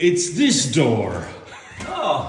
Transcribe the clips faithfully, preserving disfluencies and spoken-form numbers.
it's this door. Oh.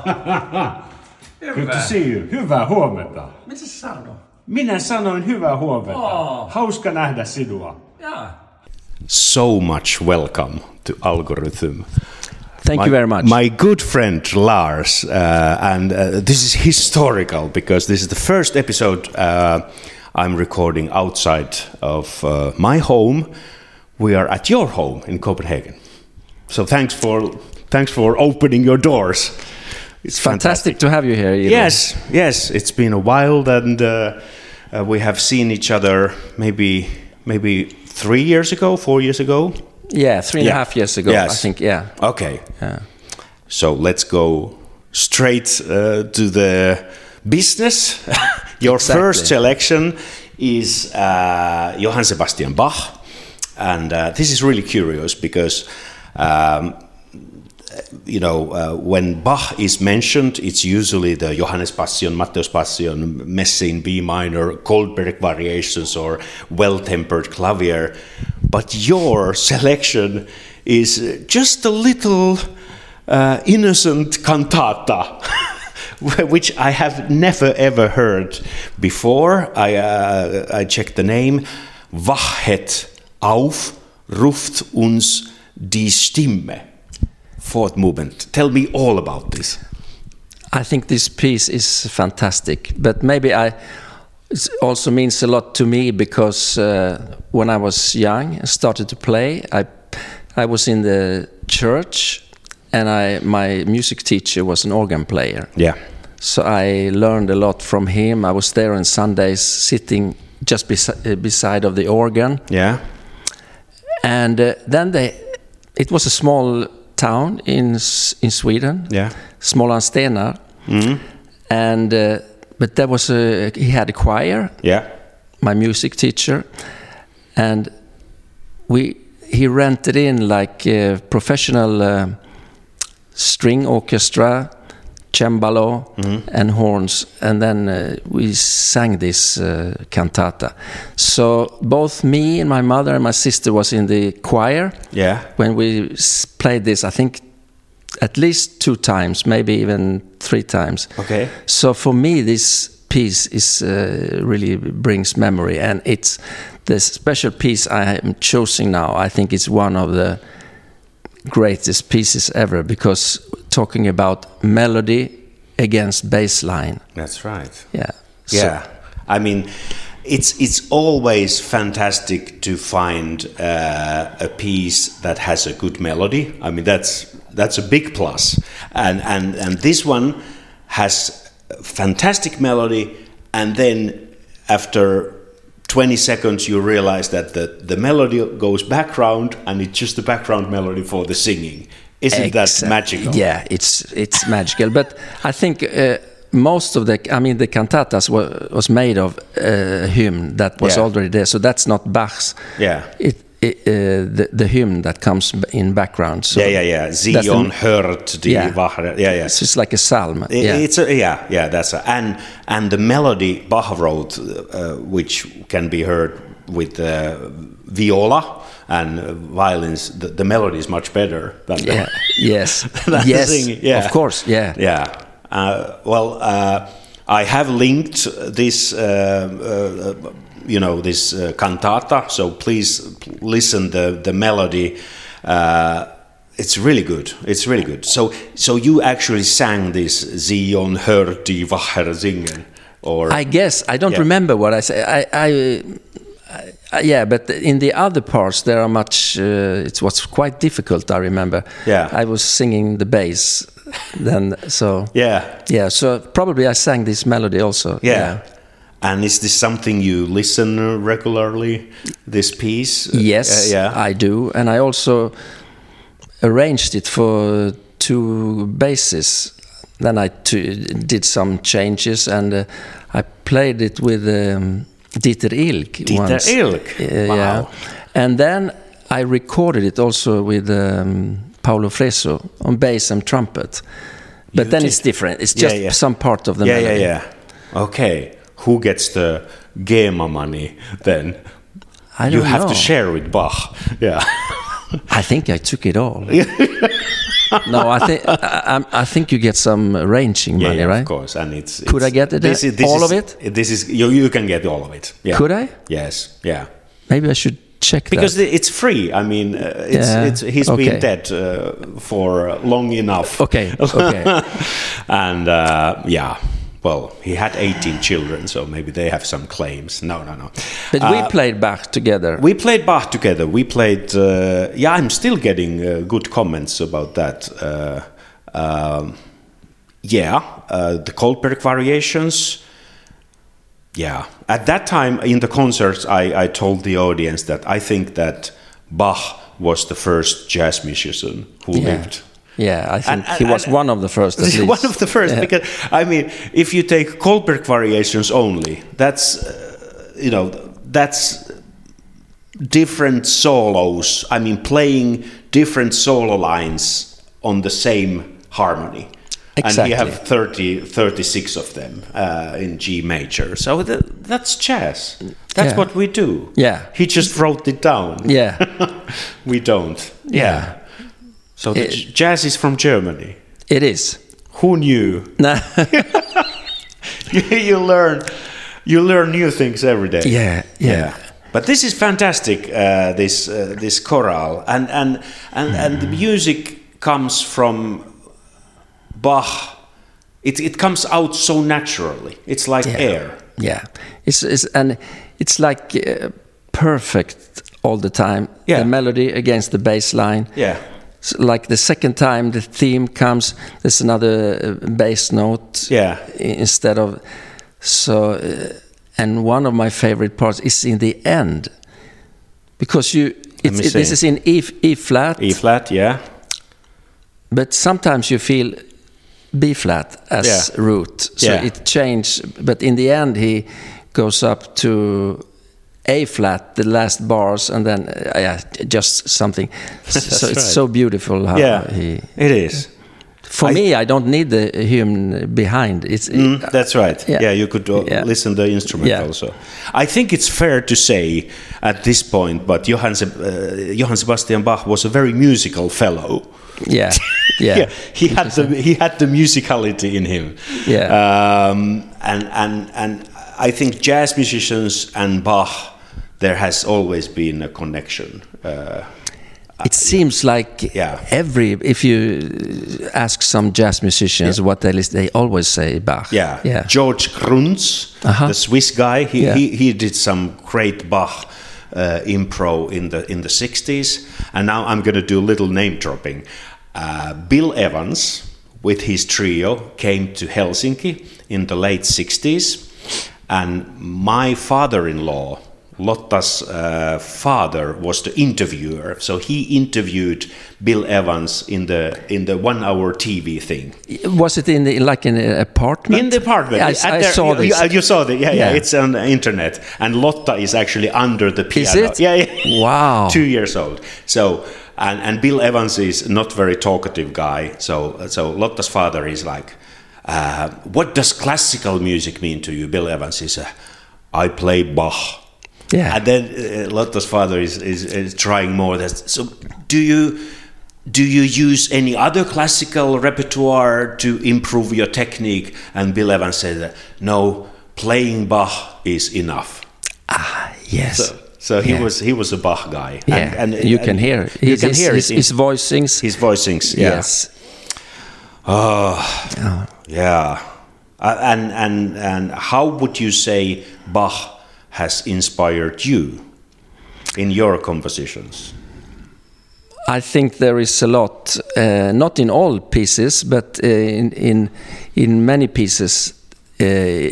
Good to see you. Hyvää huomenta. Mitä sä sanoo? Minä sanoin hyvää huomenta. Oh. Hauska nähdä sinua. Yeah. So much welcome to Algorithm. Thank my, you very much. My good friend Lars, uh, and uh, this is historical because this is the first episode uh, I'm recording outside of uh, my home. We are at your home in Copenhagen. So thanks for thanks for opening your doors. It's fantastic, fantastic to have you here. Ido. Yes, yes, it's been a while, and uh, uh, we have seen each other maybe maybe three years ago, four years ago. Yeah, three and yeah. a half years ago. Yes. I think. Yeah. Okay. Yeah. So let's go straight uh, to the business. Your exactly. first selection is uh, Johann Sebastian Bach, and uh, this is really curious because. Um, You know, uh, when Bach is mentioned, it's usually the Johannes Passion, Matthäus Passion, Messe in B minor, Goldberg variations, or well-tempered clavier. But your selection is just a little uh, innocent cantata, which I have never ever heard before. I uh, I checked the name. Wachet auf, ruft uns die Stimme. Fourth movement. Tell me all about this. I think this piece is fantastic, but maybe I it also means a lot to me because uh, when I was young and started to play, I I was in the church, and I my music teacher was an organ player. Yeah. So I learned a lot from him. I was there on Sundays, sitting just besi- uh, beside of the organ. Yeah. And uh, then they, it was a small town in in Sweden, yeah, Smålandsstenar, mm-hmm. and uh, but there was a he had a choir, yeah, my music teacher, and we he rented in like a professional uh, string orchestra, cembalo, mm-hmm. and horns, and then uh, we sang this uh, cantata. So both me and my mother and my sister was in the choir. Yeah. When we played this, I think at least two times, maybe even three times. Okay. So for me, this piece is uh, really brings memory, and it's the special piece I am choosing now. I think it's one of the greatest pieces ever because talking about melody against bass line. That's right. Yeah. Yeah. So, I mean, it's it's always fantastic to find uh, a piece that has a good melody. I mean, that's that's a big plus. And and and this one has fantastic melody, and then after twenty seconds you realize that the, the melody goes background, and it's just the background melody for the singing. Isn't that magical? Yeah, it's it's magical. But I think uh, most of the, I mean, the cantatas was, was made of a uh, hymn that was yeah. already there. So that's not Bach's. Yeah. It, it uh, the the hymn that comes in background. So yeah, yeah, yeah. Zion hört die yeah. Wache. Yeah, yeah. So it's like a psalm. It, yeah. It's a, yeah, yeah. That's a, and and the melody Bach wrote, uh, which can be heard with uh, viola and uh, violins, the, the melody is much better than the, yeah. yes, than yes, the singing. Yeah. Of course, yeah, yeah. Uh, well, uh, I have linked this, uh, uh, you know, this uh, cantata. So please listen the the melody. Uh, it's really good. It's really good. So so you actually sang this Zion hört die Wache singen, or I guess I don't yeah. remember what I said. I. I Uh, yeah, but in the other parts there are much. Uh, it was quite difficult. I remember. Yeah, I was singing the bass then. So yeah, yeah. So probably I sang this melody also. Yeah. yeah. And is this something you listen regularly? This piece? Yes, uh, yeah, I do, and I also arranged it for two basses. Then I t- did some changes, and uh, I played it with. Um, Dieter Ilk. Dieter once. Ilk. Uh, wow. Yeah. And then I recorded it also with um, Paolo Freso on bass and trumpet. But you then did. It's different. It's yeah, just yeah. some part of the yeah, melody. Yeah, yeah, Okay. Who gets the GEMA money then? I don't you have know. to share with Bach. Yeah. I think I took it all. No, I think I, I, I think you get some arranging Yeah, money, yeah, right? of course. And it's, Could it's, I get it? This is, this all is, of it? This is you. You can get all of it. Yeah. Could I? Yes. Yeah. Maybe I should check Because that. it's free. I mean, uh, it's, Yeah, it's he's okay. been dead uh, for long enough. Okay. Okay. And uh, yeah, well, he had eighteen children, so maybe they have some claims. No, no, no. But Uh, we played Bach together. We played Bach together. We played. Uh, yeah, I'm still getting uh, good comments about that. Uh, um, yeah, uh, the Goldberg variations. Yeah, at that time in the concerts, I, I told the audience that I think that Bach was the first jazz musician who Yeah. lived. Yeah, I think And- he and- was one of the first. At least. One of the first, Yeah. because I mean, if you take Goldberg variations only, that's uh, you know that's different solos. I mean, playing different solo lines on the same harmony. Exactly. And you have thirty, thirty-six of them uh, in G major. So th- that's jazz. That's Yeah. what we do. Yeah. He just wrote it down. Yeah. We don't. Yeah. So the It- j- jazz is from Germany. It is. Who knew? Nah. you, you learn, you learn new things every day. Yeah, yeah. But this is fantastic. Uh, this uh, this chorale and and and and the music comes from Bach. It it comes out so naturally. It's like Yeah. air. Yeah, it's, it's and it's like uh, perfect all the time. Yeah. The melody against the bass line. Yeah. So like the second time the theme comes, there's another uh, bass note. Yeah. i- Instead of so, uh, and one of my favorite parts is in the end, because you it's, me it, this see. is in E E flat, E flat. Yeah. but sometimes you feel B flat as Yeah. root, so Yeah. it changes. But in the end, he goes up to A flat, the last bars, and then uh, yeah, just something. so That's it's right. so beautiful how Yeah. he. It is. For I- me, I don't need the hymn behind. It's Mm, that's right. Yeah. Yeah, you could uh, Yeah. listen the instrument Yeah. also. I think it's fair to say at this point, but Johann, Se- uh, Johann Sebastian Bach was a very musical fellow. yeah, yeah, he had the he had the musicality in him. Yeah. Um, and and and I think jazz musicians and Bach, there has always been a connection. Uh, It seems like Yeah. every if you ask some jazz musicians what they listen, they always say Bach. Yeah. yeah, George Grunz, Uh-huh. the Swiss guy, he, Yeah. he, he did some great Bach uh, impro in the in the sixties. And now I'm going to do a little name dropping. Uh, Bill Evans, with his trio, came to Helsinki in the late sixties. And my father-in-law, Lotta's uh, father, was the interviewer. So he interviewed Bill Evans in the in the one-hour T V thing. Was it in the, like in an apartment? In the apartment. I, At I their- saw you, this. You, you saw it. Yeah, yeah, Yeah. It's on the internet. And Lotta is actually under the piano. it? Yeah, yeah. Wow. Two years old. So, and, and Bill Evans is not very talkative guy. So, so Lotta's father is like, uh, what does classical music mean to you? Bill Evans is, uh, I play Bach. Yeah. And then uh, Lotta's father is, is, is trying more. That's, so do you do you use any other classical repertoire to improve your technique? And Bill Evans said, that, no, playing Bach is enough. Ah, yes. So, so he Yeah. was he was a Bach guy. Yeah, And, and you and can hear. You His, can his, hear his, it. in- his voice sings. his voice sings. Yeah. Yes. Oh, yeah. Uh, and and and how would you say Bach has inspired you in your compositions? I think there is a lot, uh, not in all pieces, but uh, in in in many pieces, uh,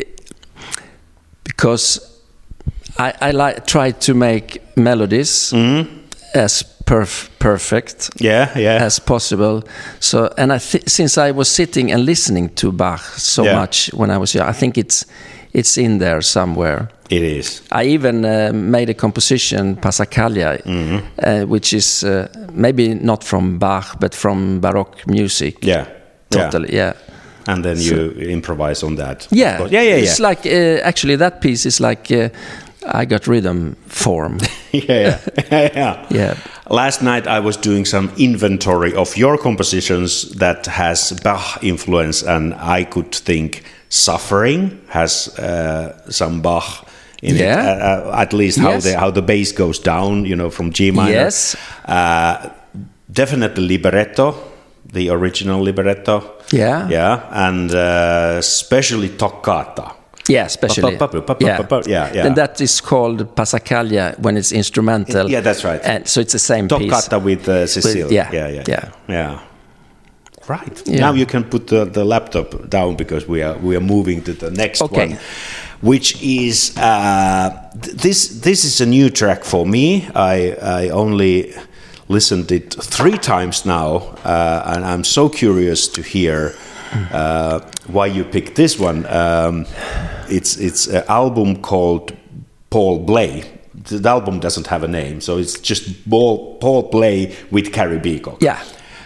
because I, I like try to make melodies as perf- perfect Yeah, yeah. as possible. So, and I th- since I was sitting and listening to Bach so Yeah. much when I was young, I think it's it's in there somewhere. It is. I even uh, made a composition, Passacaglia, uh, which is uh, maybe not from Bach, but from Baroque music. Yeah. Totally, yeah. And then you improvise on that. of Yeah, course. Yeah, yeah, yeah. It's like, uh, actually, that piece is like, uh, I got rhythm form. yeah, yeah, yeah. Last night I was doing some inventory of your compositions that has Bach influence, and I could think Suffering has uh, some Bach in Yeah. it. Uh, uh, at least how Yes. the how the bass goes down, you know, from G minor. Yes. Uh, definitely Libretto, the original Libretto. Yeah. Yeah, and uh, especially Toccata. Yeah, especially. Pa- pa- pa- pa- yeah. pa- pa- yeah, yeah. And that is called Passacaglia when it's instrumental. Yeah, that's right. And so it's the same piece. Toccata with uh, Cecile. With- yeah, yeah, yeah, yeah. yeah. Right. Yeah. Now you can put the, the laptop down because we are we are moving to the next Okay. one, which is uh, th- this. This is a new track for me. I I only listened it three times now, uh, and I'm so curious to hear uh, why you picked this one. Um, it's it's an album called Paul Bley. The album doesn't have a name, so it's just Paul, Paul Bley with Gary Peacock. Yeah.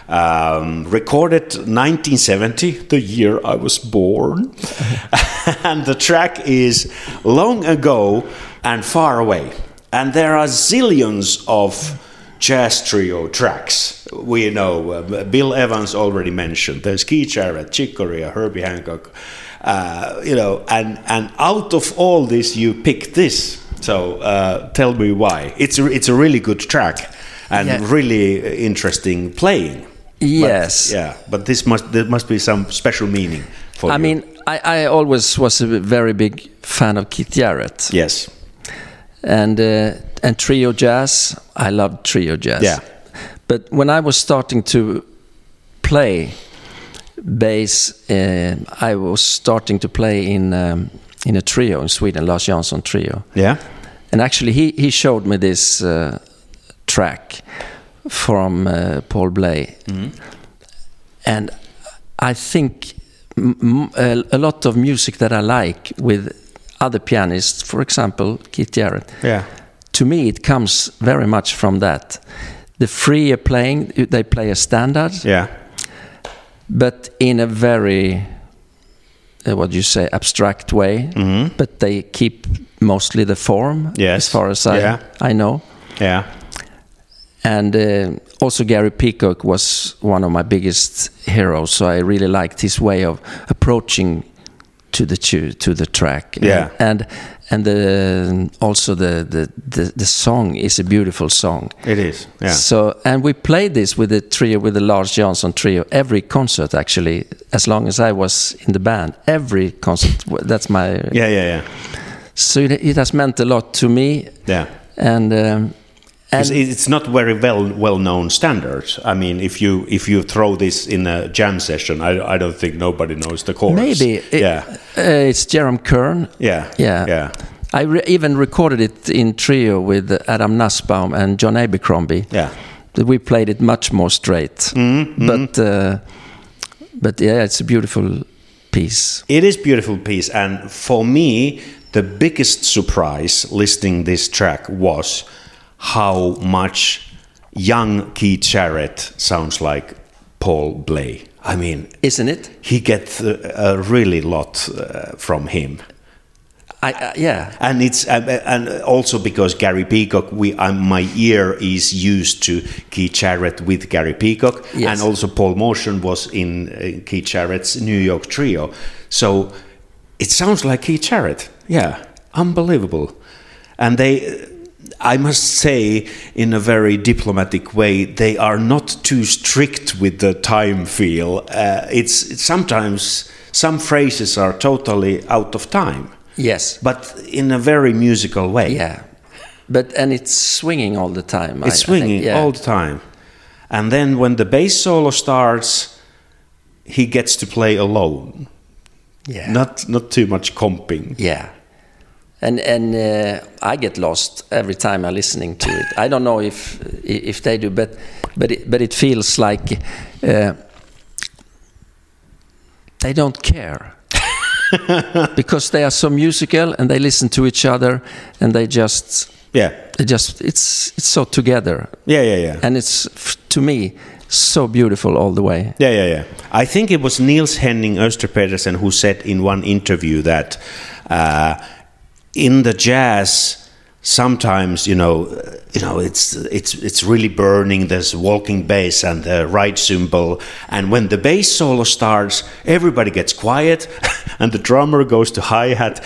Um, recorded nineteen seventy, the year I was born. And the track is Long Ago and Far Away. And there are zillions of jazz trio tracks. We know uh, Bill Evans already mentioned. There's Keith Jarrett, Chick Corea, Herbie Hancock. Uh, you know, and, and out of all this, you pick this. So uh, tell me why. It's a, it's a really good track and Yeah. really interesting playing. Yes. But, yeah, but this must there must be some special meaning for I you. mean, I, I always was a very big fan of Keith Jarrett. Yes. And uh, and trio jazz, I loved trio jazz. Yeah. But when I was starting to play bass, uh, I was starting to play in um, in a trio in Sweden, Lars Jansson trio. Yeah. And actually, he he showed me this uh, track from uh, Paul Bley, and I think m- m- a, a lot of music that I like with other pianists, for example Keith Jarrett. Yeah. To me, it comes very much from that. The freer playing, they play a standard, Yeah. but in a very, uh, what do you say, abstract way. But they keep mostly the form, Yes. as far as I, Yeah. I know. Yeah. And uh, also Gary Peacock was one of my biggest heroes, so I really liked his way of approaching to the tu- to the track. Yeah. And and the also the, the, the, the song is a beautiful song. It is. Yeah. So and we played this with the trio, with the Lars Jansson trio, every concert actually, as long as I was in the band. Every concert. That's my. Yeah. Yeah. Yeah. So it, it has meant a lot to me. Yeah. And. Um, It's, and it's not very well well known standards. I mean, if you if you throw this in a jam session, I, I don't think nobody knows the chords. maybe it, yeah. uh, it's Jerome Kern. Yeah. Yeah. Yeah. I re- even recorded it in trio with Adam Nussbaum and John Abercrombie. Yeah. We played it much more straight. Mm-hmm. But uh, but yeah, it's a beautiful piece. It is a beautiful piece, and for me, the biggest surprise listening this track was how much young Keith Jarrett sounds like Paul Bley. I mean, Isn't it? he gets a, a really lot uh, from him. I, uh, yeah. And it's uh, and also because Gary Peacock, we um, my ear is used to Keith Jarrett with Gary Peacock, Yes. and also Paul Motion was in uh, Keith Jarrett's New York trio, so it sounds like Keith Jarrett. Yeah, unbelievable. And they, I must say, in a very diplomatic way, they are not too strict with the time feel. Uh, it's, it's sometimes some phrases are totally out of time. Yes. But in a very musical way. Yeah. But and it's swinging all the time. It's I, swinging I think, yeah. all the time. And then when the bass solo starts, he gets to play alone. Yeah. Not not too much comping. Yeah. And and uh, I get lost every time I'm listening to it. I don't know if if they do, but but it, but it feels like uh, they don't care. Because they are so musical and they listen to each other and they just Yeah. they just it's it's so together. Yeah, yeah, yeah. And it's f- to me so beautiful all the way. Yeah, yeah, yeah. I think it was Niels Henning Øster-Pedersen who said in one interview that uh, in the jazz, sometimes, you know, you know, it's it's it's really burning. There's walking bass and the ride cymbal, and when the bass solo starts, everybody gets quiet, and the drummer goes to hi hat,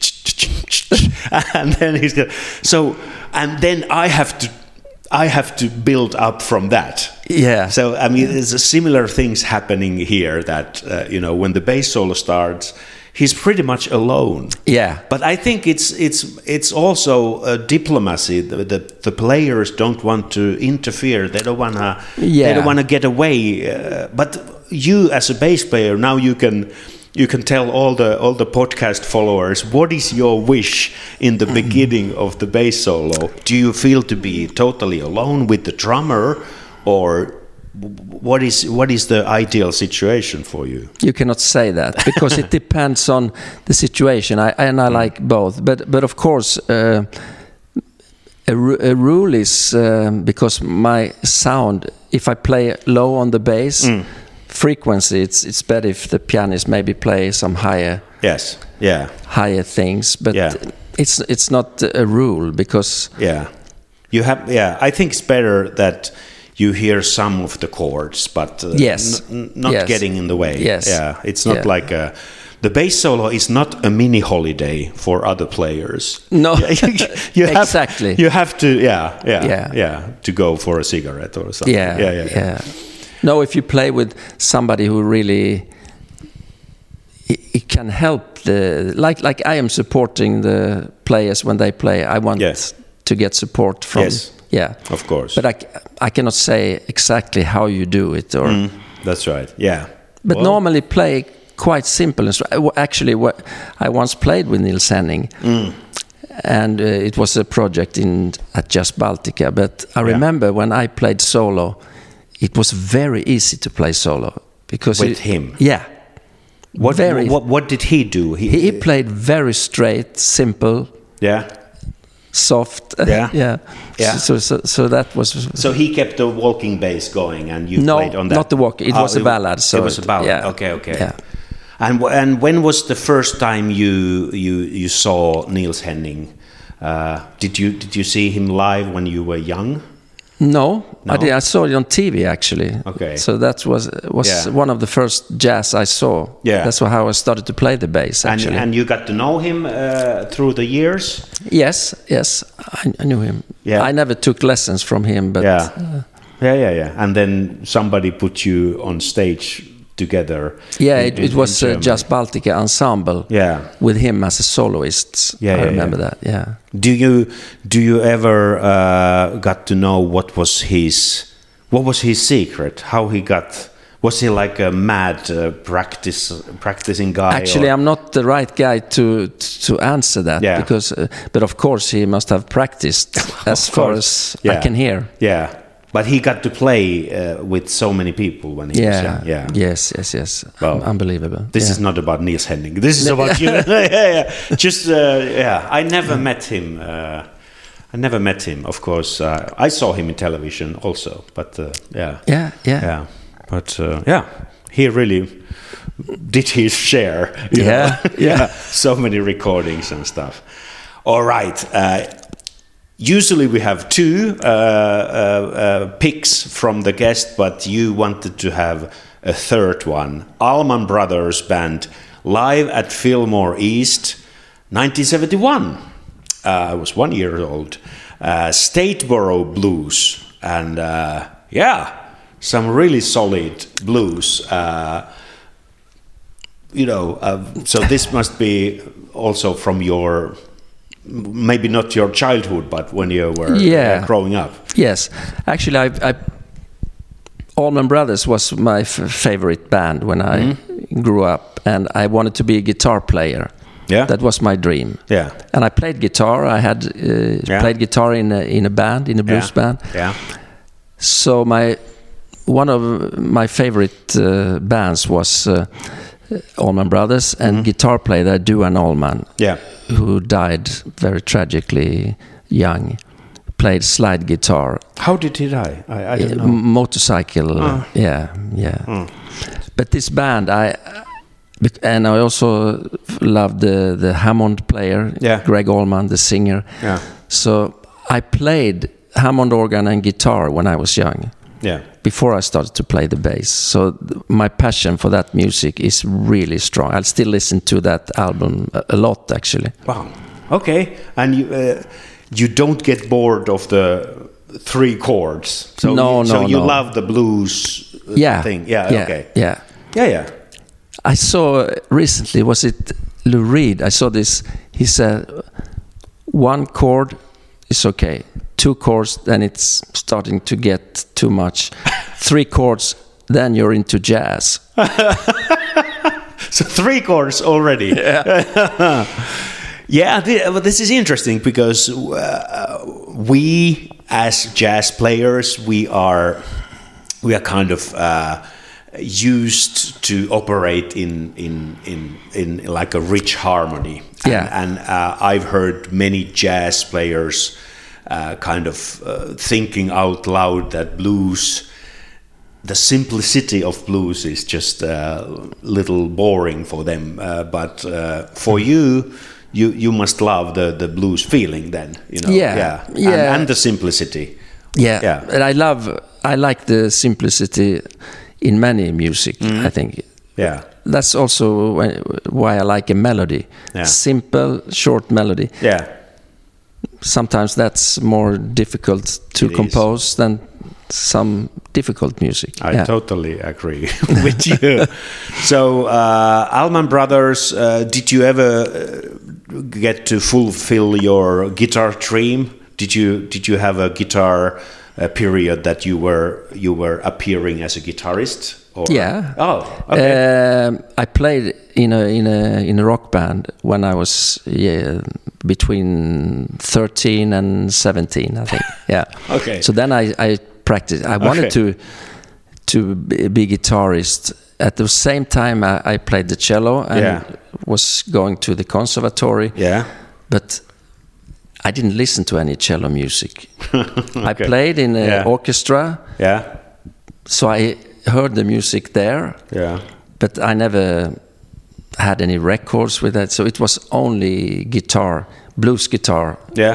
and then he's got so, and then I have to. I have to build up from that. Yeah. So I mean, there's a similar things happening here. That uh, you know, when the bass solo starts, he's pretty much alone. Yeah. But I think it's it's it's also a diplomacy. The, the the players don't want to interfere. They don't wanna. Yeah. They don't wanna get away. Uh, but you, as a bass player, now you can. You can tell all the all the podcast followers what is your wish in the beginning of the bass solo. Do you feel to be totally alone with the drummer, or what is what is the ideal situation for you? You cannot say that because it depends on the situation. I and I like both, but but of course. Uh, A, a rule is um, because my sound. If I play low on the bass. Mm. Frequency, it's it's better if the pianist maybe play some higher yes yeah higher things, but yeah. it's it's not a rule because yeah you have yeah I think it's better that you hear some of the chords, but uh, yes n- not yes. getting in the way. Yes. Yeah, it's not yeah. like a the bass solo is not a mini holiday for other players. No, you have, exactly. You have to yeah yeah yeah yeah to go for a cigarette or something. Yeah yeah yeah. yeah. yeah. No, if you play with somebody who really it, it can help the like like I am supporting the players when they play. I want yes. to get support from yes. yeah, of course. But I, I cannot say exactly how you do it or mm, that's right. Yeah. But well. normally play quite simple. Actually, what I once played with Nils Henning. Mm. And uh, it was a project in at Jazz Baltica. But I yeah. remember when I played solo. It was very easy to play solo because with it, him. Yeah. What, very, what what did he do? He, he played very straight, simple. Yeah. Soft. Yeah. yeah. Yeah. So, so so that was. So he kept the walking bass going, and you no, played on that. not the walking. It oh, was a ballad. So it was a ballad. Yeah. Okay. Okay. Yeah. And and when was the first time you you you saw Nils Henning? Uh, did you did you see him live when you were young? No, no? I, did, I saw it on T V actually. Okay. So that was was yeah. one of the first jazz I saw. Yeah. That's how I started to play the bass actually. And, and you got to know him uh, through the years? Yes, yes, I, I knew him. Yeah. I never took lessons from him, but yeah. Uh, yeah, yeah, yeah. And then somebody put you on stage together. Yeah, in, it, it was uh, Jazz Baltica ensemble. Yeah. With him as a soloist. Yeah, I yeah, remember yeah. that. Yeah. Do you do you ever uh, got to know what was his what was his secret? How he got? Was he like a mad uh, practice practicing guy? Actually, or? I'm not the right guy to to answer that yeah. because, uh, but of course he must have practiced as far as yeah. I can hear. Yeah. But he got to play uh, with so many people when he yeah. was young. Yeah. Yes, yes, yes. Well, unbelievable. This yeah. is not about Nils Henning. This is about you. yeah, yeah. Just uh, yeah. I never met him. Uh, I never met him. Of course, uh, I saw him in television also. But uh, yeah. Yeah, yeah. Yeah. But uh, yeah, he really did his share. You yeah, know? yeah. yeah. So many recordings and stuff. All right. Uh, Usually we have two uh, uh, uh, picks from the guest, but you wanted to have a third one. Allman Brothers Band, live at Fillmore East, nineteen seventy-one. Uh, I was one year old. Uh, Stateboro Blues, and uh, yeah, some really solid blues. Uh, you know, uh, so this must be also from your... Maybe not your childhood, but when you were yeah. uh, growing up. Yes, actually, I, I Allman Brothers was my f favorite band when I mm-hmm. grew up, and I wanted to be a guitar player. Yeah, that was my dream. Yeah, and I played guitar. I had uh, yeah. played guitar in a, in a band, in a blues yeah. band. Yeah. So my one of my favorite uh, bands was. Uh, Allman Brothers and mm-hmm. guitar player Duane Allman, yeah. who died very tragically young, played slide guitar. How did he die? I, I don't know. Motorcycle, oh. yeah, yeah. Mm. But this band, I and I also loved the the Hammond player, yeah. Greg Allman, the singer. Yeah. So I played Hammond organ and guitar when I was young. Yeah. Before I started to play the bass. So th- my passion for that music is really strong. I'll still listen to that album a, a lot, actually. Wow. Okay. And you uh, you don't get bored of the three chords. So no, you, no, So you no. love the blues uh, Yeah. thing. Yeah, yeah. Okay. Yeah. Yeah. Yeah. I saw recently, was it Lou Reed? I saw this. He said, one chord is okay. Two chords, then it's starting to get too much. Three chords, then you're into jazz. So three chords already. Yeah. Yeah, th- well, this is interesting because uh, we, as jazz players, we are we are kind of uh, used to operate in in in in like a rich harmony. And, Yeah. and uh, I've heard many jazz players uh, kind of uh, thinking out loud that blues. The simplicity of blues is just a little boring for them, uh, but uh, for you, you you must love the, the blues feeling. Then you know, Yeah, yeah, yeah. And, and the simplicity. Yeah. Yeah. And I love, I like the simplicity in many music, I think. Yeah, That's also why- why I like a melody. Yeah. Simple, short melody. yeah, Sometimes that's more difficult to It is. compose than some difficult music. I Yeah. totally agree with you. So, uh, Allman Brothers, uh, did you ever uh, get to fulfill your guitar dream? Did you did you have a guitar uh, period that you were you were appearing as a guitarist? Or? Yeah. Oh, okay. Um, I played in a in a in a rock band when I was yeah, between thirteen and seventeen, I think. Yeah. Okay. So then I, I practiced. I wanted Okay. to to be be guitarist. At the same time, I, I played the cello and Yeah. was going to the conservatory. Yeah. But I didn't listen to any cello music. I Okay. played in an Yeah. orchestra, Yeah. so I heard the music there. Yeah. But I never had any records with that, so it was only guitar, blues guitar, Yeah.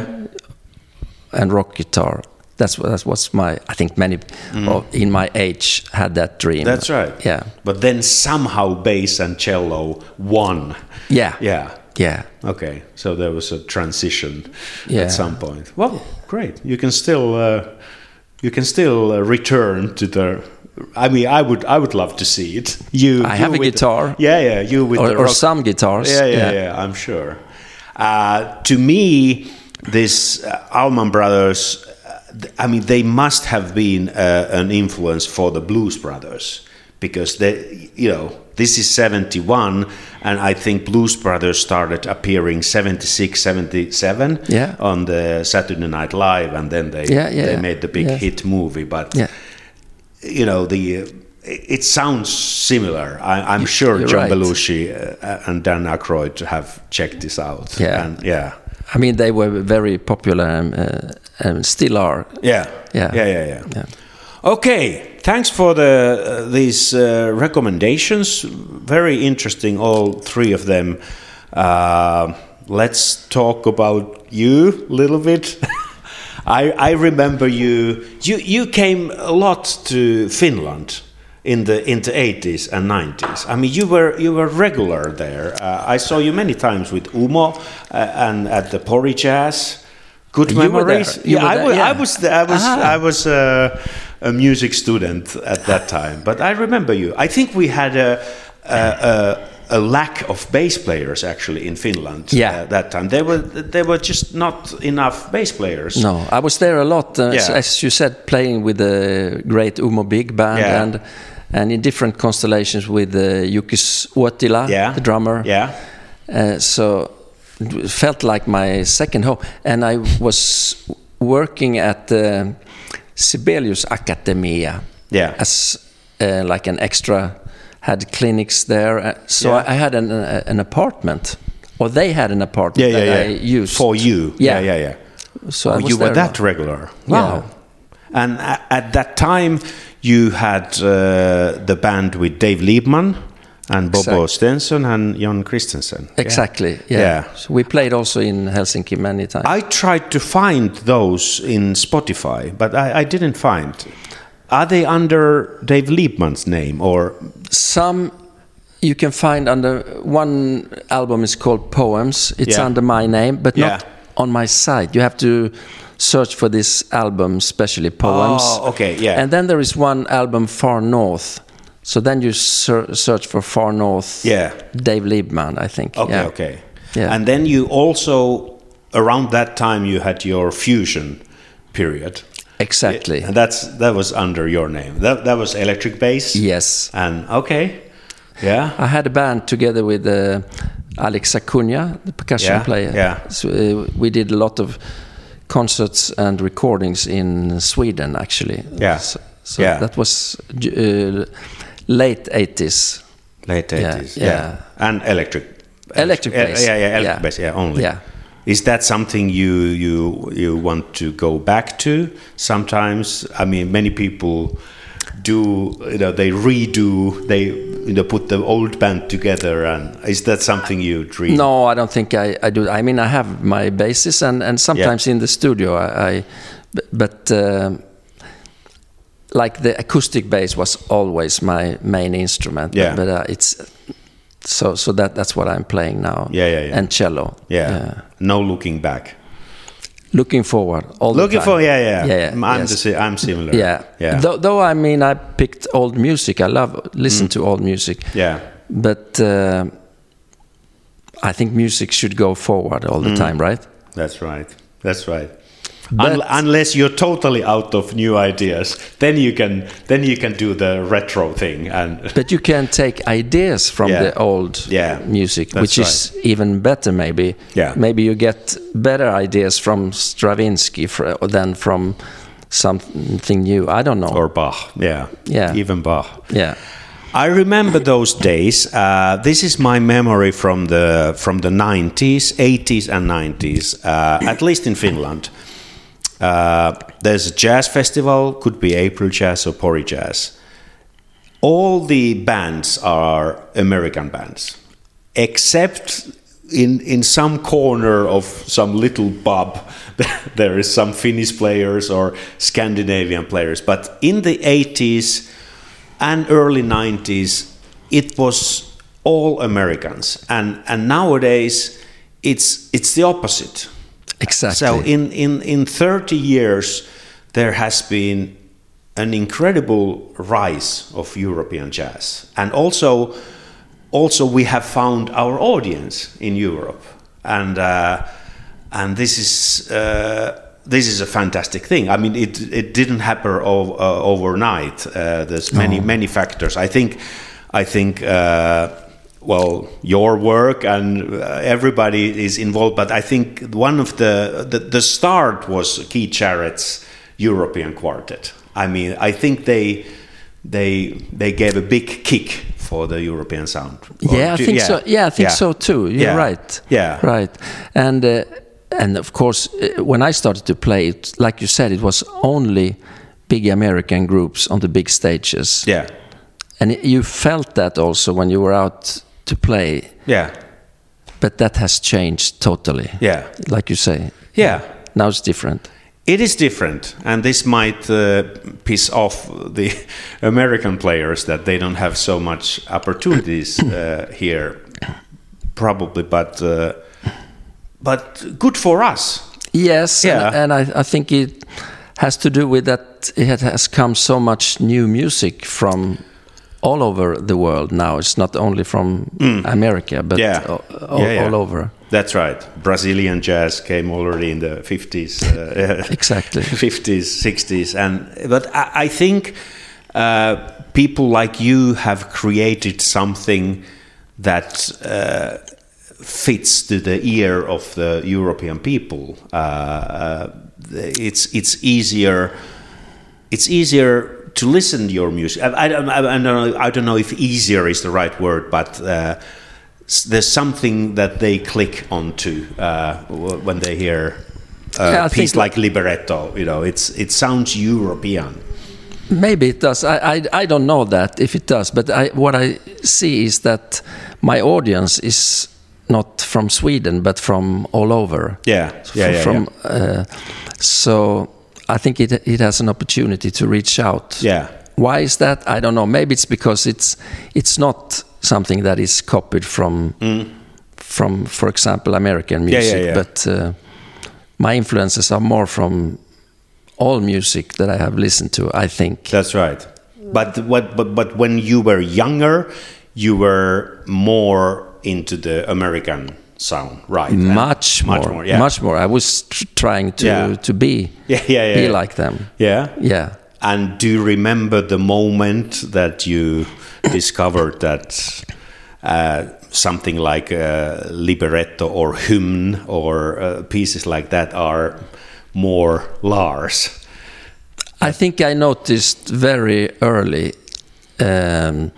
and rock guitar. That's what that was my. I think many of, in my age had that dream. That's right. Yeah. But then somehow bass and cello won. Yeah. Yeah. Yeah. Okay. So there was a transition Yeah. at some point. Well, great. You can still uh, you can still uh, return to the. I mean, I would I would love to see it. You. I you have a with- guitar. Yeah, yeah. You with Or, the or rock- some guitars. Yeah, yeah, yeah, I'm sure. Uh, to me, this uh, Allman Brothers, uh, th- I mean, they must have been uh, an influence for the Blues Brothers because they, you know, this is seventy-one, and I think Blues Brothers started appearing seventy-six, seventy-seven Yeah. on the Saturday Night Live, and then they Yeah, yeah, they yeah. made the big Yes. hit movie. But Yeah. you know the. Uh, it sounds similar. I, I'm sure you're John right. Belushi uh, and Dan Aykroyd have checked this out. Yeah. And yeah. I mean, they were very popular and, uh, and still are. Yeah. Yeah. Yeah. Yeah. Yeah. Yeah. Okay. Thanks for the uh, these uh, recommendations. Very interesting, all three of them. Uh, let's talk about you a little bit. I I remember you. You you came a lot to Finland in the in the eighties and nineties. I mean, you were you were regular there. Uh, I saw you many times with Umo uh, and at the Pori Jazz. Good You were memories. there. You yeah, were I there, was. yeah. I was. I was. Ah. I was uh, a music student at that time. But I remember you. I think we had a a, a, a lack of bass players actually in Finland. Yeah. uh, that time there were there were just not enough bass players. No, I was there a lot, uh, Yeah. as you said, playing with the great Umo Big Band Yeah. and and in different constellations with uh, Jukis Uotila, Yeah. the drummer. Yeah. Uh, so it felt like my second home. And I was working at the Sibelius Academia Yeah. as uh, like an extra, had clinics there. Uh, so Yeah. I, I had an, uh, an apartment, or they had an apartment Yeah. Yeah. that Yeah. I used. For you. Yeah. Yeah. Yeah. Yeah. So I Oh, was you were there a that lot. regular. Wow. Yeah. And a- at that time, you had uh, the band with Dave Liebman And Bobo Exactly. Stenson and Jon Christensen. Exactly. Yeah. Yeah. Yeah. So we played also in Helsinki many times. I tried to find those in Spotify, but I, I didn't find. Are they under Dave Liebman's name or? Some you can find under one album is called Poems. It's Yeah. under my name, but Yeah. not on my site. You have to search for this album, especially Poems. Oh, okay, yeah. And then there is one album, Far North. So then you ser- search for Far North. Yeah. Dave Liebman, I think. Okay, yeah. okay. Yeah. And then you also, around that time, you had your fusion period. Exactly. And that's that was under your name. That that was Electric Bass. Yes. And okay, yeah. I had a band together with uh, Alex Acuna, the percussion Yeah, player. yeah. So, uh, we did a lot of concerts and recordings in Sweden, actually. Yeah, So, so yeah. that was uh, late eighties. Late Yeah, eighties. Yeah, yeah. And electric. Electric Uh, bass. Yeah, yeah, electric Yeah. bass. Yeah, only. Yeah. Is that something you you you want to go back to sometimes? I mean, many people do. You know, they redo. They you know put the old band together. And is that something you dream? No, I don't think I, I do. I mean, I have my basses, and, and sometimes in the studio, I, I b- but um like the acoustic bass was always my main instrument. Yeah. But uh, it's so so that that's what I'm playing now. Yeah, yeah, yeah. And cello. Yeah. No looking back. Looking forward all the Looking time. for yeah, yeah. Yeah, yeah, I'm yes. the si- I'm similar. Yeah. Yeah. Though, though I mean, I picked old music. I love listen to old music. Yeah. But uh, I think music should go forward all the time, right? That's right. That's right. But- Un- unless you're totally out of new ideas, then you can then you can do the retro thing and But you can take ideas from Yeah. the old Yeah, music, that's which is even better, maybe. Yeah. Maybe you get better ideas from Stravinsky fr- than from something new. I don't know. or Bach. Yeah. Yeah. Even Bach. yeah. I remember those days. Uh, this is my memory from the from the nineties, eighties, and nineties. Uh, at least in Finland, uh, there's a jazz festival. Could be April Jazz or Pori Jazz. All the bands are American bands, except in in some corner of some little pub, there is some Finnish players or Scandinavian players. But in the eighties and early nineties, it was all Americans, and and nowadays it's it's the opposite. Exactly. So in in in thirty years, there has been an incredible rise of European jazz, and also also we have found our audience in Europe, and uh, and this is. Uh, This is a fantastic thing. I mean, it it didn't happen ov- uh, overnight. Uh, there's many many factors. I think, I think. Uh, well, your work and uh, everybody is involved, but I think one of the the, the start was Keith Jarrett's European Quartet. I mean, I think they they they gave a big kick for the European sound. Or Yeah, I do- think so. Yeah, I think yeah. so too. You're Yeah. right. Yeah. Right. And uh, and of course, uh, when I started to play, it, like you said, it was only big American groups on the big stages. Yeah, And it, you felt that also when you were out to play. yeah, But that has changed totally. yeah, Like you say. yeah. Now it's different. It is different, and this might uh, piss off the American players that they don't have so much opportunities uh, here, probably. But uh, but good for us. Yes, Yeah. and, and I, I think it has to do with that it has come so much new music from all over the world now. It's not only from America, but Yeah. all, all, Yeah, yeah. all over. That's right. Brazilian jazz came already in the fifties, uh, Exactly. fifties, sixties, and but I, I think uh, people like you have created something that uh, fits to the ear of the European people. Uh, uh, it's it's easier. It's easier to listen to your music. I, I, don't, I don't know. I don't know if easier is the right word, but. Uh, There's something that they click onto uh, when they hear uh, Yeah, I a piece think- like libretto. You know, it's it sounds European. Maybe it does. I, I, I don't know that if it does, but I, what I see is that my audience is not from Sweden, but from all over. Yeah, yeah, yeah. From, yeah. Uh, so I think it it has an opportunity to reach out. Yeah. Why is that? I don't know. Maybe it's because it's it's not something that is copied from mm. from, for example, American music. Yeah, yeah, yeah. But uh, my influences are more from all music that I have listened to, I think. That's right. But what? But but when you were younger, you were more into the American sound, right? Much and more, much more. Yeah. Much more. I was tr- trying to yeah. to be yeah, yeah, yeah, be yeah. like them. Yeah, yeah. And do you remember the moment that you discovered that uh, something like a libretto or hymn or uh, pieces like that are more Lars? I think I noticed very early. Um,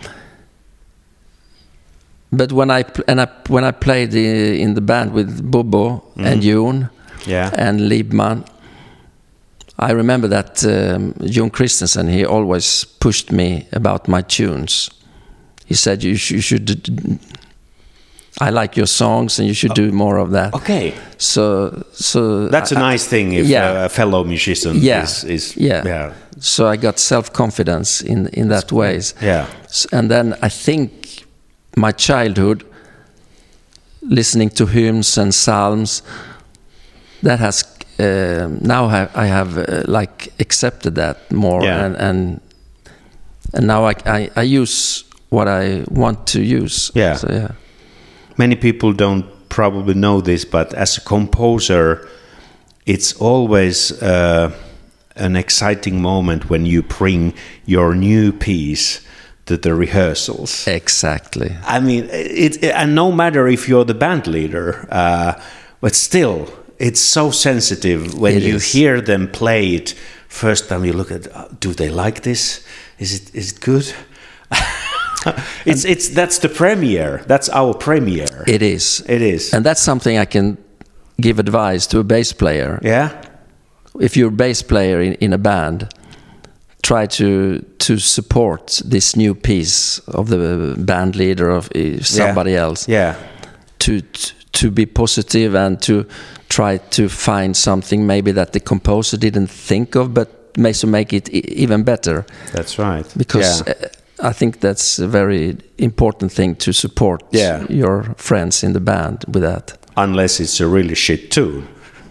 but when I and I, when I played the, in the band with Bobo mm. and Jon yeah. and Liebman, I remember that um, Jon Christensen, he always pushed me about my tunes. He said, you, sh- you should, I like your songs and you should do more of that. Okay. So, so that's I, a nice thing if yeah. a fellow musician yeah. is, is yeah. yeah. So I got self-confidence in, in that ways. Yeah. And then I think my childhood, listening to hymns and psalms, that has uh, now have, I have uh, like accepted that more, yeah. and, and and now I, I I use what I want to use. Yeah. So, yeah. Many people don't probably know this, but as a composer, it's always uh, an exciting moment when you bring your new piece to the rehearsals. Exactly. I mean, it, it and no matter if you're the band leader, uh, but still, it's so sensitive when it you is. hear them play it. First time you look at, uh, do they like this? Is it is it good? it's it's that's the premiere. That's our premiere. It is. It is. And that's something I can give advice to a bass player. Yeah. If you're a bass player in, in a band, try to to support this new piece of the band leader of somebody yeah. else. Yeah. To to be positive and to try to find something maybe that the composer didn't think of, but may so make it e- even better. That's right. Because yeah. uh, I think that's a very important thing to support yeah. your friends in the band with that. Unless it's a really shit tune.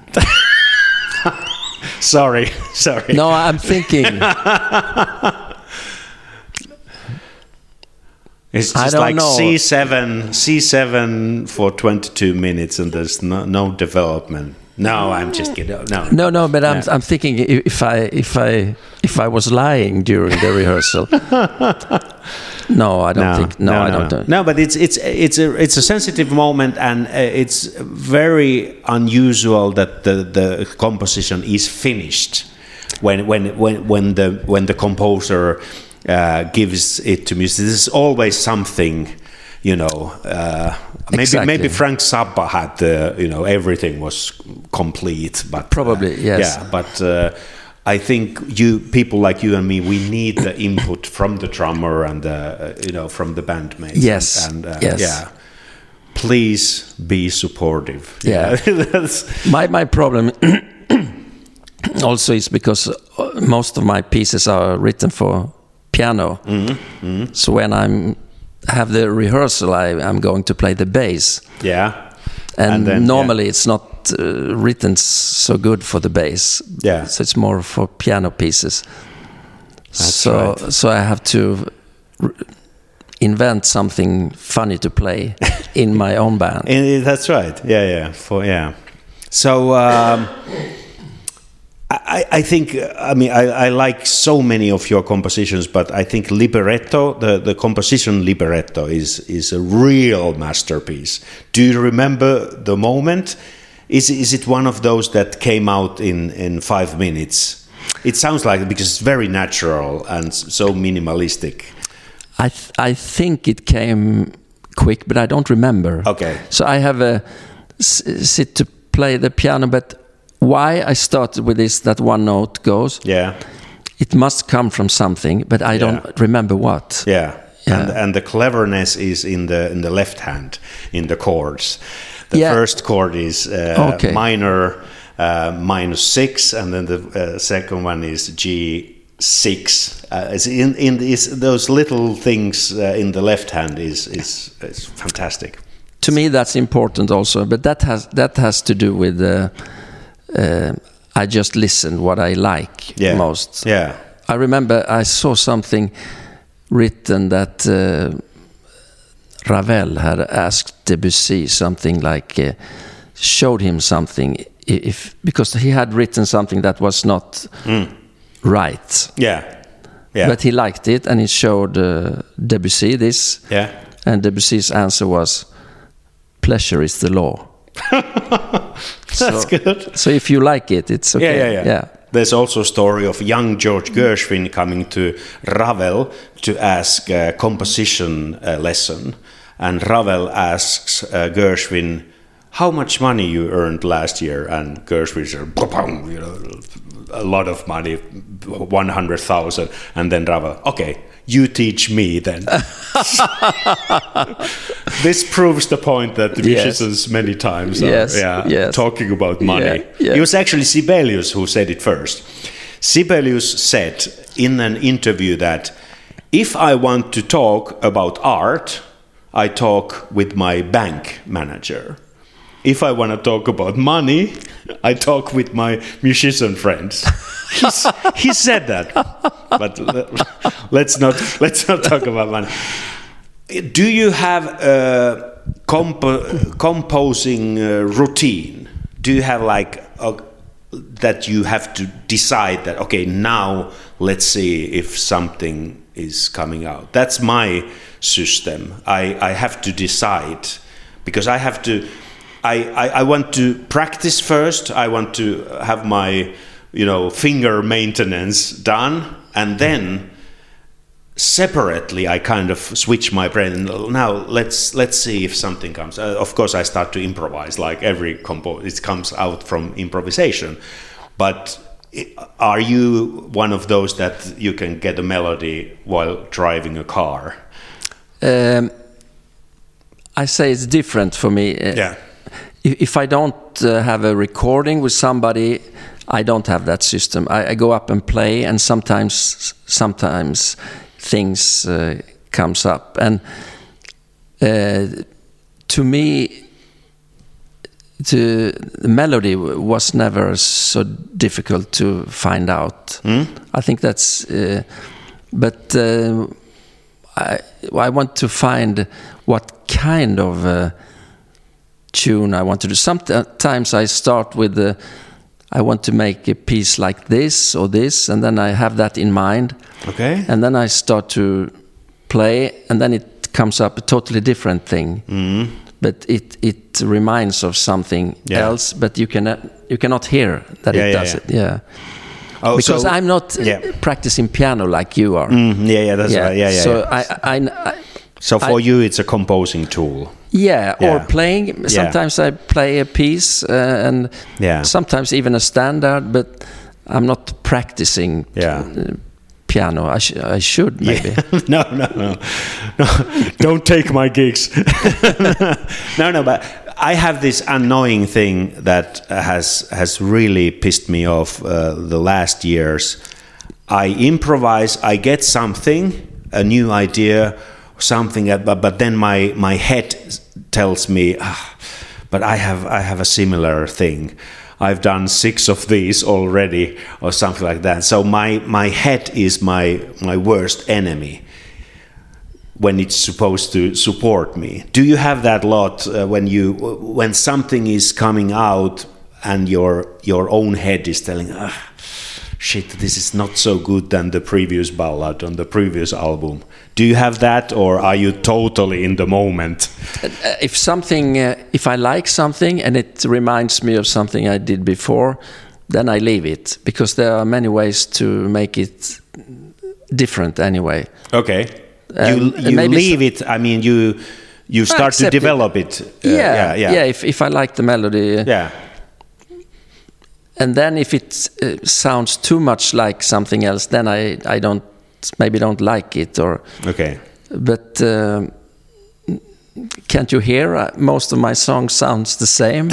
sorry, sorry. No, I'm thinking. It's just like know. C seven, C seven for twenty-two minutes, and there's no, no development. No, I'm just kidding. No, no, no. But I'm, yeah. I'm thinking if I, if I, if I was lying during the rehearsal. No, I don't no, think. No, no I no, don't. No. no, but it's it's it's a it's a sensitive moment, and uh, it's very unusual that the the composition is finished when when when when the when the composer uh, gives it to music. There's always something, you know. Uh, maybe exactly. maybe Frank Zappa had the you know everything was complete, but probably uh, yes. Yeah, but. Uh, I think you people like you and me, we need the input from the drummer and the uh, you know from the bandmates. Yes, and, and uh, yes. yeah. Please be supportive. Yeah, my my problem also is because most of my pieces are written for piano. Mm-hmm. Mm-hmm. So when I'm have the rehearsal, I, I'm going to play the bass. Yeah, and, and then, normally yeah. it's not. Uh, written so good for the bass, yeah. So it's more for piano pieces. That's so, right. so I have to r- invent something funny to play in my own band. And that's right. Yeah, yeah, for yeah. So um, I, I think I mean I, I like so many of your compositions, but I think libretto, the, the composition libretto, is is a real masterpiece. Do you remember the moment? Is is it one of those that came out in, in five minutes? It sounds like it because it's very natural and so minimalistic. I th- I think it came quick, but I don't remember. Okay. So I have a s- sit to play the piano, but why I started with this, that one note goes. Yeah. it must come from something, but I Yeah. don't remember what. Yeah. Yeah. And and the cleverness is in the in the left hand in the chords. The Yeah. first chord is uh, Okay. minor uh, minus six, and then the uh, second one is G six. Uh, it's in in is those little things uh, in the left hand is is is fantastic. To me, that's important also, but that has that has to do with uh, uh, I just listen what I like Yeah. most. Yeah. I remember I saw something written that uh, Ravel had asked Debussy something like, uh, showed him something, i- if because he had written something that was not right, Yeah. Yeah. but he liked it, and he showed uh, Debussy this, yeah. and Debussy's answer was, "Pleasure is the law." That's so, good. So if you like it, it's okay. Yeah, yeah, yeah, There's also a story of young George Gershwin coming to Ravel to ask a composition uh, lesson. And Ravel asks uh, Gershwin, how much money you earned last year? And Gershwin said, you know, a lot of money, one hundred thousand. And then Ravel, okay, you teach me then. This proves the point that the Yes. musicians many times are Yes, yeah, yes. talking about money. Yeah, yeah. It was actually Sibelius who said it first. Sibelius said in an interview that if I want to talk about art, I talk with my bank manager. If I want to talk about money, I talk with my musician friends. He's, he said that, but let's not let's not talk about money. Do you have a compo- composing uh, routine? Do you have like a, that you have to decide that okay, now let's see if something is coming out? That's my system. I, I have to decide because I have to. I, I, I want to practice first. I want to have my, you know, finger maintenance done, and then separately I kind of switch my brain. Now let's let's see if something comes. Uh, of course, I start to improvise, like every compo. It comes out from improvisation. But are you one of those that you can get a melody while driving a car? Um, I say it's different for me. Uh, Yeah. If I don't uh, have a recording with somebody, I don't have that system. I, I go up and play, and sometimes, sometimes things uh, comes up. And uh, to me, to, the melody was never so difficult to find out. Mm? I think that's. Uh, but uh, I, I want to find what kind of. Uh, tune I want to do. Sometimes I start with the, I want to make a piece like this or this, and then I have that in mind. Okay. And then I start to play, and then it comes up a totally different thing. Mm. But it it reminds of something Yeah. else, but you cannot you cannot hear that Yeah, it yeah, does yeah. it. Yeah. Oh, Because so- I'm not uh, yeah. practicing piano like you are. Mm, yeah, yeah, that's right. Yeah, yeah. So yeah. I, I, I so for I- you, it's a composing tool. Yeah, or Yeah. playing. Sometimes I play a piece uh, and Yeah. sometimes even a standard, but I'm not practicing Yeah. uh, piano. I, sh- I should maybe. no, no, no, no. Don't take my gigs. no, no. But I have this annoying thing that has has really pissed me off uh, the last years. I improvise. I get something, a new idea, something, but but then my my head tells me, ah, but I have I have a similar thing. I've done six of these already, or something like that. So my my head is my my worst enemy when it's supposed to support me. Do you have that lot uh, when you when something is coming out and your your own head is telling, ah, shit, this is not so good than the previous ballad on the previous album? Do you have that, or are you totally in the moment? Uh, if something, uh, if I like something and it reminds me of something I did before, then I leave it, because there are many ways to make it different anyway. Okay. Um, you and you maybe leave it. I mean, you you start to accept it. develop it. Uh, yeah, yeah, yeah. yeah. If if I like the melody, Yeah. and then if it uh, sounds too much like something else, then I I don't maybe don't like it or. Okay. But um, can't you hear? Uh, most of my songs sounds the same.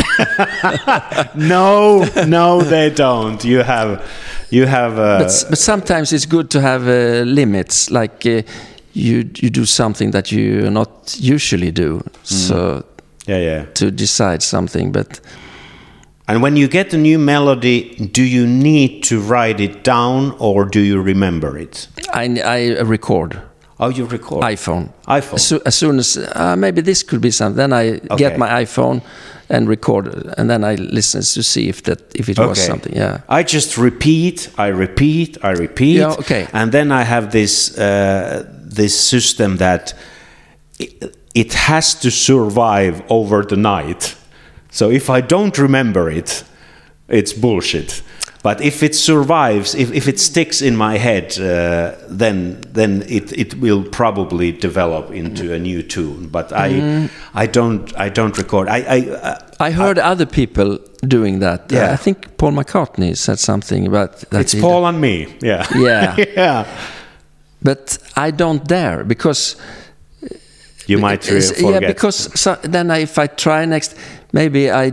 no, no, they don't. You have, you have. Uh, but, but sometimes it's good to have uh, limits, like uh, you you do something that you not usually do. Mm. So yeah, yeah. To decide something, but. And when you get a new melody, do you need to write it down or do you remember it? I I record. Oh, you record? iPhone. iPhone. So, as soon as uh, maybe this could be something, then I okay. get my iPhone and record, and then I listen to see if that if it okay. was something. Yeah. I just repeat, I repeat, I repeat. Yeah, okay. And then I have this uh, this system that it, it has to survive over the night. So if I don't remember it, it's bullshit. But if it survives, if, if it sticks in my head, uh, then then it, it will probably develop into a new tune. But I mm. I don't I don't record. I I, uh, I heard I, other people doing that. Yeah. Uh, I think Paul McCartney said something about that. It's Paul d- and me. Yeah. Yeah. yeah. But I don't dare because. You might re- forget. Yeah, because so, then I, if I try next, maybe I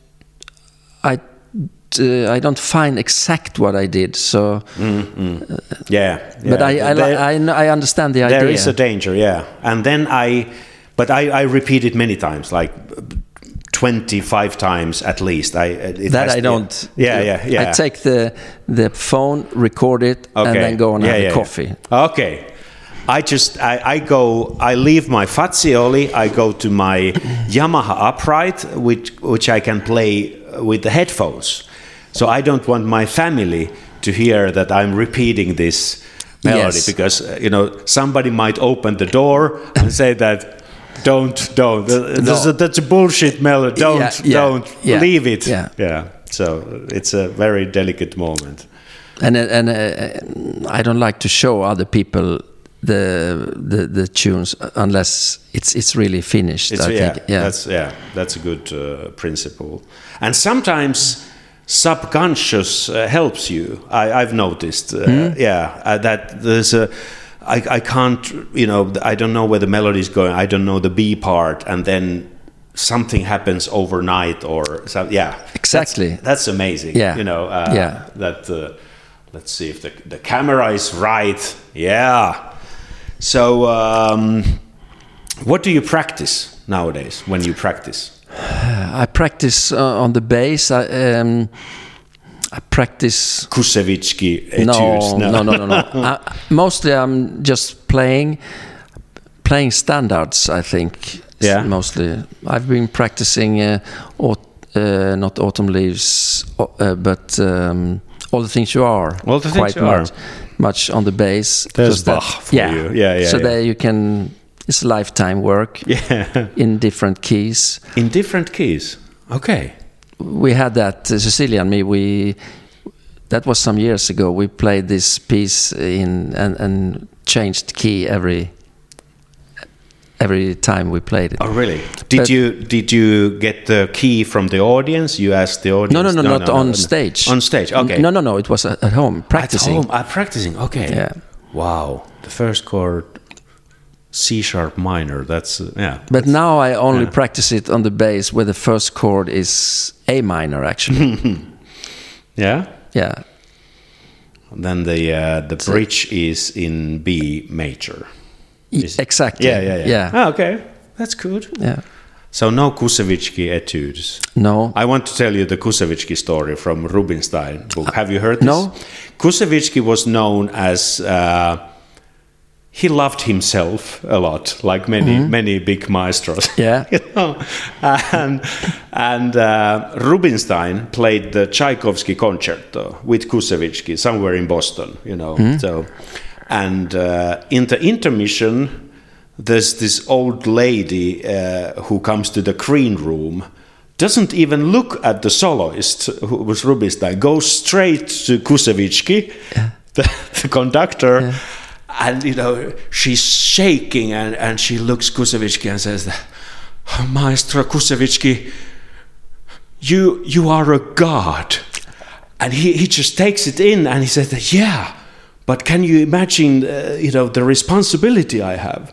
I. Uh, I don't find exact what I did, so mm, mm. Yeah, yeah. But I I, there, I I understand the idea. There is a danger, yeah. And then I, but I, I repeat it many times, like twenty-five times at least. I it that has, I don't. Yeah, yeah, yeah. I take the the phone, record it, okay. and then go and yeah, have yeah, a coffee. Yeah. Okay. I just I, I go I leave my Fazioli, I go to my Yamaha upright, which which I can play with the headphones. So I don't want my family to hear that I'm repeating this melody, yes. because uh, you know somebody might open the door and say that don't don't uh, no. that's, a, that's a bullshit melody, don't yeah, yeah, don't yeah, leave it. Yeah. yeah. So it's a very delicate moment. And and uh, I don't like to show other people the the, the tunes unless it's it's really finished. It's, I yeah, think. Yeah, that's yeah, that's a good uh, principle. And sometimes subconscious uh, helps you. I, I've noticed, uh, mm. yeah, uh, that there's a. I, I can't, you know, I don't know where the melody is going. I don't know the B part, and then something happens overnight, or so, yeah, exactly. That's, that's amazing. Yeah, you know, uh, yeah. That. Uh, let's see if the the camera is right. Yeah. So, um, what do you practice nowadays when you practice? I practice uh, on the bass. I, um, I practice Kusevitsky etudes. No, no, no, no, no. I, mostly, I'm just playing, playing standards. I think. Yeah. Mostly, I've been practicing uh, aut uh, not Autumn Leaves, uh, but um, All the Things You Are. All the quite Things You much, Are. Much on the bass. There's Bach for yeah. you. Yeah, yeah. So yeah. there you can. It's lifetime work. Yeah. In different keys. In different keys. Okay. We had that, uh, Cecilia and me. We that was some years ago. We played this piece in and, and changed key every every time we played it. Oh, really? Did but you did you get the key from the audience? You asked the audience? No, no, no, no not no, on no, stage. On stage, okay. No, no, no. It was at home practicing. At home, uh, practicing. Okay. Yeah. Wow. The first chord, C sharp minor. That's uh, yeah. But that's, now I only yeah. practice it on the bass, where the first chord is A minor, actually. Yeah. Yeah. Then the uh, the so bridge is in B major. Is exactly. Yeah, yeah, yeah. yeah. Oh, okay, that's good. Yeah. So no Kusevitsky etudes. No. I want to tell you the Kusevitsky story from Rubinstein book. Have you heard this? No. Kusevitsky was known as uh, he loved himself a lot, like many mm-hmm. many big maestros. Yeah. You know? And and uh, Rubinstein played the Tchaikovsky concerto with Kusevitsky somewhere in Boston. You know, mm-hmm. so. And uh, in the intermission, there's this old lady uh, who comes to the green room, doesn't even look at the soloist, who was Rubinstein, goes straight to Kusevitsky, yeah. the, the conductor, yeah. and you know she's shaking, and, and she looks Kusevitsky and says, "Maestro Kusevitsky, you you are a god." And he, he just takes it in and he said, yeah, but can you imagine, uh, you know, the responsibility I have?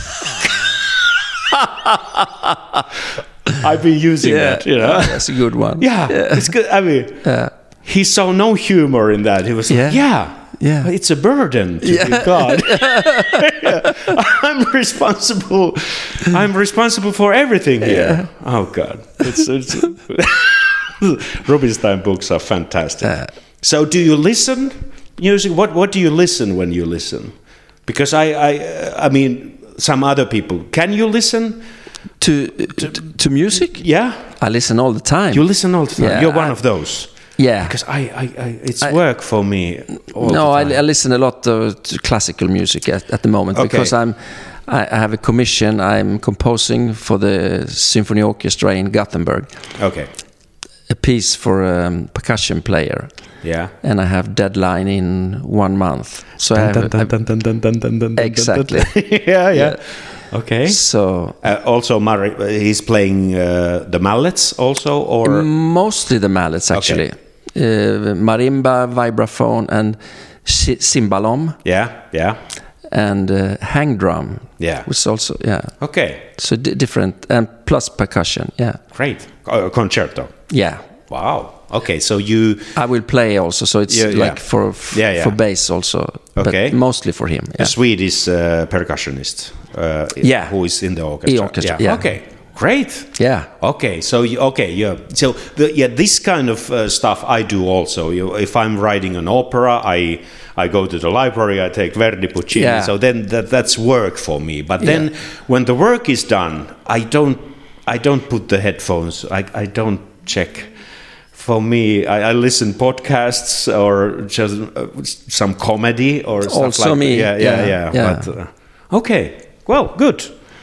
I've been using yeah. that, you know. Oh, that's a good one. Yeah, yeah. It's good. I mean, yeah. he saw no humor in that. He was like, yeah, yeah, yeah. But it's a burden to yeah. be God. yeah. I'm responsible. I'm responsible for everything here. Yeah. Oh God, it's, it's Rubinstein books are fantastic. Uh, so, do you listen music? What What do you listen when you listen? Because I, I, I mean, some other people. Can you listen to to, to music? Yeah, I listen all the time. You listen all the time. Yeah, You're one I, of those. Yeah, because I, I, I it's I, work for me. All no, the time. I, I listen a lot uh, to classical music at, at the moment okay. because I'm. I, I have a commission. I'm composing for the symphony orchestra in Gothenburg. Okay. A piece for a um, percussion player. Yeah. And I have deadline in one month. So I have exactly. yeah, yeah. Okay. So uh, also, Mari, he's playing uh, the mallets also, or mostly the mallets actually. Okay. Uh, marimba, vibraphone, and cimbalom. Yeah, yeah. And uh, hang drum. Yeah. Which also yeah. Okay. So d- different and plus percussion. Yeah. Great. Uh, concerto. Yeah. Wow. Okay, so you. I will play also, so it's yeah, like yeah. for f- yeah, yeah. for bass also, okay. but mostly for him. Yeah. A Swedish uh, percussionist. Uh, yeah. Who is in the orchestra. The orchestra. Yeah. yeah. Okay. Great. Yeah. Okay. So you, okay. Yeah. So the, yeah, this kind of uh, stuff I do also. You, if I'm writing an opera, I I go to the library. I take Verdi, Puccini. Yeah. So then that that's work for me. But then yeah. when the work is done, I don't I don't put the headphones. I I don't check. For me, I, I listen podcasts or just uh, some comedy or stuff also like me. that. Yeah, yeah, yeah. yeah. But, uh, okay. Well, good.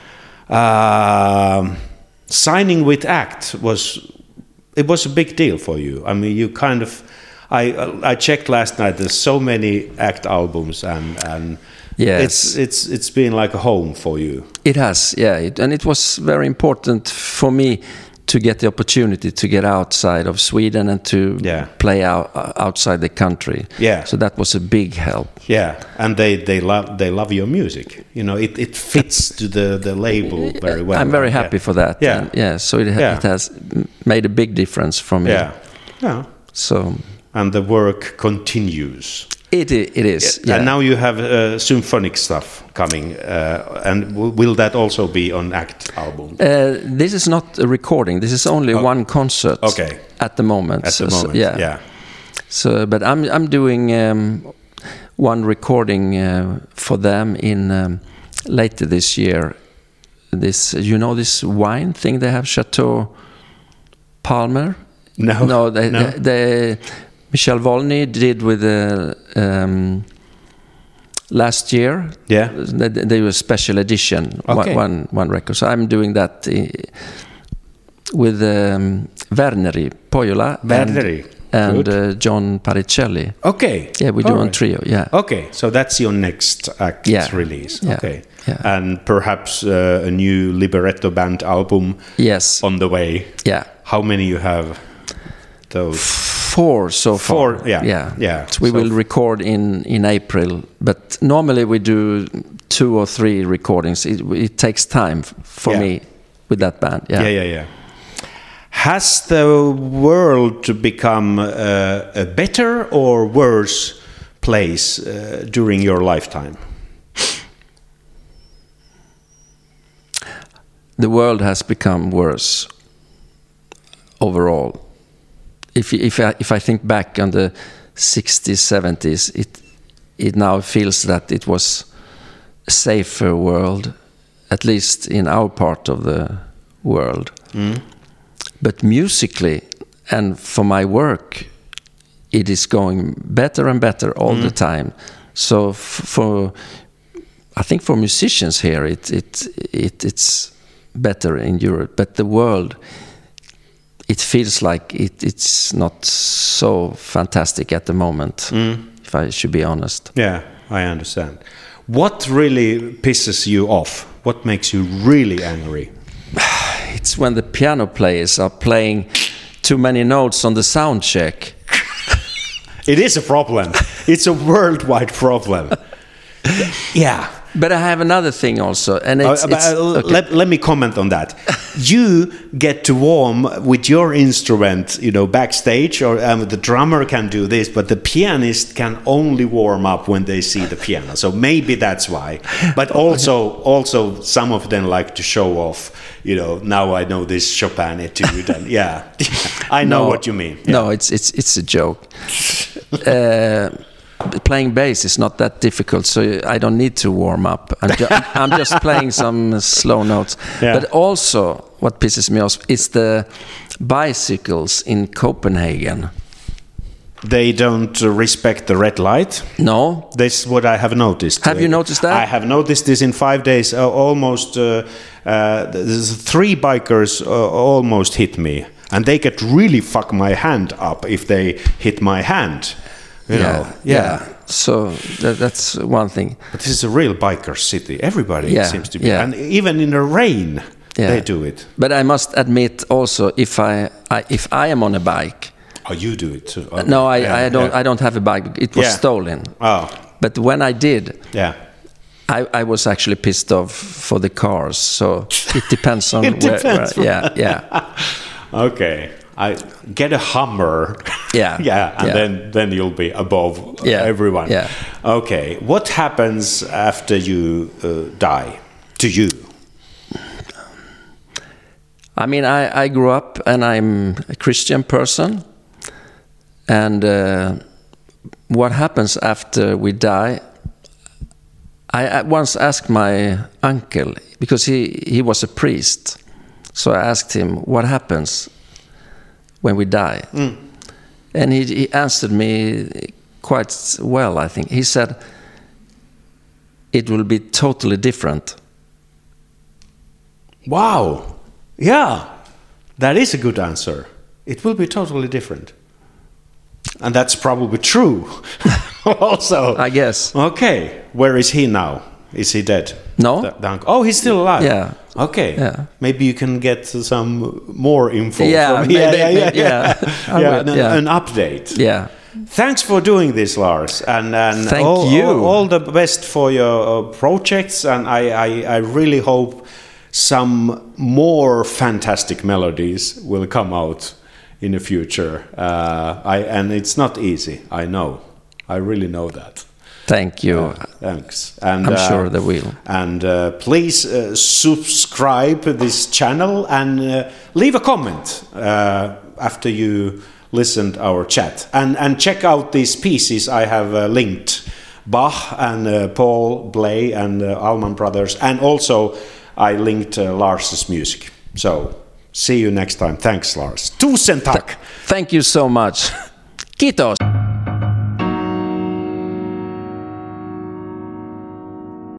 Uh, signing with ACT was it was a big deal for you. I mean, you kind of I I checked last night. There's so many ACT albums, and and yes. it's it's it's been like a home for you. It has, yeah, it, and it was very important for me to get the opportunity to get outside of Sweden and to yeah. play out uh, outside the country. Yeah. So that was a big help. Yeah, and they they love they love your music. You know, it, it fits to the, the label very well. I'm very happy yeah. for that. Yeah, and yeah. So it, ha- yeah. it has made a big difference for me. Yeah, yeah. So and the work continues. It it is. Yeah. And now you have uh, symphonic stuff coming, uh, and w- will that also be on ACT album? Uh, this is not a recording. This is only oh. one concert. Okay. At the moment. At the so, moment. So, yeah. Yeah. So, but I'm I'm doing um, one recording uh, for them in um, later this year. This you know this wine thing they have, Chateau Palmer. No. No. They, no. They, they Michel Volney did with the um, last year. Yeah, they, they were a special edition. Okay. One, one one record. So I'm doing that uh, with um, Verneri Pojola Verneri and, and uh, John Paricelli. Okay. Yeah, we do All on right. trio. Yeah. Okay, so that's your next ACT Yeah. release. Yeah. Okay. Yeah. And perhaps uh, a new libretto band album. Yes. On the way. Yeah. How many you have? Those four so far. Four. Yeah. Yeah. Yeah. So we so will record in in April, but normally we do two or three recordings. It, it takes time f- for yeah. me with that band. Yeah. Yeah. Yeah. Yeah. Has the world become uh, a better or worse place uh, during your lifetime? The world has become worse overall. If if I, if I think back on the sixties, seventies, it it now feels that it was a safer world, at least in our part of the world. Mm. But musically, and for my work, it is going better and better all mm. the time. So f- for, I think for musicians here, it it it it's better in Europe. But the world, it feels like it, it's not so fantastic at the moment. Mm. If I should be honest. Yeah, I understand. What really pisses you off? What makes you really angry? It's when the piano players are playing too many notes on the sound check. It is a problem. It's a worldwide problem. Yeah. But I have another thing also, and it's, uh, it's uh, okay. let, let me comment on that. You get to warm with your instrument, you know, backstage, or um, the drummer can do this, but the pianist can only warm up when they see the piano. So maybe that's why. But also, also some of them like to show off. You know, now I know this Chopin etude, and yeah, I know no, what you mean. Yeah. No, it's it's it's a joke. uh, Playing bass is not that difficult, so I don't need to warm up. I'm, ju I'm just playing some slow notes. Yeah. But also, what pisses me off is the bicycles in Copenhagen. They don't uh, respect the red light. No. This is what I have noticed. Have you noticed that? I have noticed this in five days. Uh, almost uh, uh, there's three bikers uh, almost hit me, and they could really fuck my hand up if they hit my hand. You yeah, know, yeah. yeah. So that, that's one thing. But this is a real biker city. Everybody yeah, seems to be, yeah. and even in the rain, yeah. they do it. But I must admit also, if I, I if I am on a bike. Oh, you do it too. Okay. No, I, yeah, I don't. yeah. I don't have a bike. It was yeah. stolen. Oh. But when I did, yeah. I, I was actually pissed off for the cars. So it depends on it where. depends where yeah, yeah. Okay. I get a Hummer. Yeah. yeah, and yeah. then then you'll be above yeah. everyone. Yeah. Okay. What happens after you uh, die to you? I mean, I, I grew up and I'm a Christian person. And uh, what happens after we die? I, I once asked my uncle, because he, he was a priest. So I asked him, what happens when we die? Mm. And he, he answered me quite well, I think. He said, it will be totally different. Wow. Yeah, that is a good answer. It will be totally different. And that's probably true also. I guess. Okay. Where is he now? Is he dead? No. The, the uncle. Oh, he's still alive? Yeah. Okay. Yeah. Maybe you can get some more info yeah, from maybe, yeah, yeah, yeah, maybe, yeah. yeah. yeah, an, yeah. an update. Yeah. Thanks for doing this, Lars, and, and Thank all, you. all, all the best for your uh, projects, and I, I, I really hope some more fantastic melodies will come out in the future. Uh, I, and it's not easy, I know. I really know that. Thank you. Uh, thanks. And, I'm uh, sure they will. And uh, please uh, subscribe this channel and uh, leave a comment uh, after you listened our chat. And, and check out these pieces I have uh, linked. Bach and uh, Paul Bley and uh, Allman Brothers. And also I linked uh, Lars's music. So see you next time. Thanks, Lars. Tusen tack. Th- thank you so much. Kiitos.